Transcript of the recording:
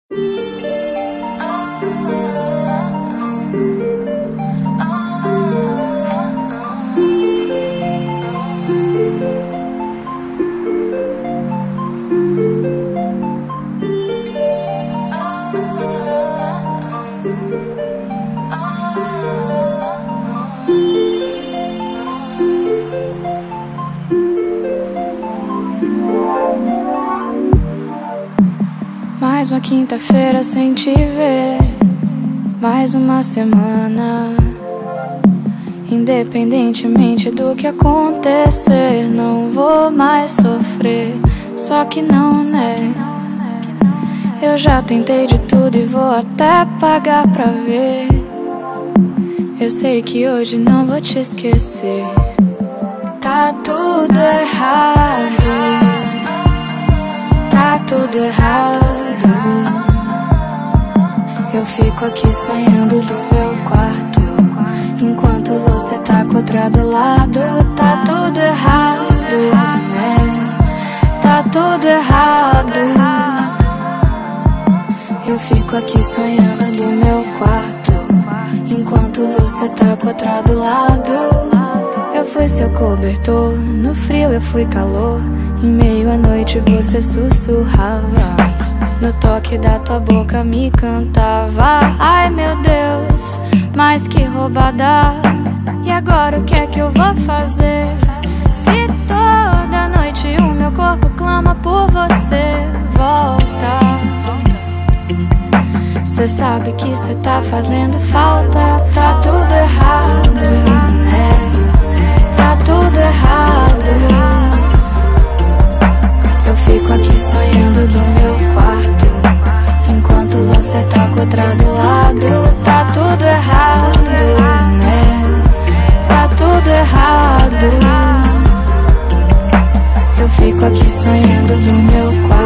Mais uma quinta-feira sem te ver, mais uma semana. Independentemente do que acontecer, não vou mais sofrer. Só que não, né? Eu já tentei de tudo e vou até pagar pra ver. Eu sei que hoje não vou te esquecer. Tá tudo errado, tá tudo errado. Eu fico aqui sonhando do meu quarto, enquanto você tá com outra do lado. Tá tudo errado, né? Tá tudo errado. Eu fico aqui sonhando do meu quarto, enquanto você tá com outra do lado. Eu fui seu cobertor, no frio eu fui calor. Em meio à noite você sussurrava, no toque da tua boca me cantava. Ai meu Deus, mas que roubada. E agora o que é que eu vou fazer? Se toda noite o meu corpo clama por você, volta. Cê sabe que cê tá fazendo falta. Tá tudo errado, né? Tá tudo errado. Eu fico aqui sonhando do meu quarto, enquanto você tá com outra do lado. Tá tudo errado, né? Tá tudo errado. Eu fico aqui sonhando do meu quarto,